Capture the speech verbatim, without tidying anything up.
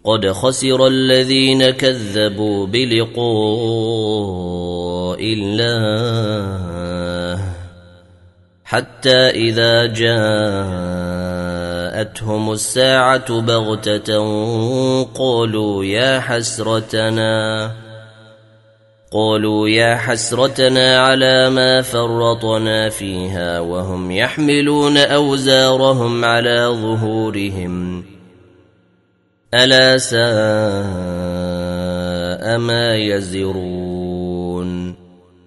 قد خسر الذين كذبوا بلقاء الله حتى إذا جاءتهم الساعة بغتة قالوا يا حسرتنا قالوا يا حسرتنا على ما فرطنا فيها وهم يحملون أوزارهم على ظهورهم ألا ساء ما يزرون.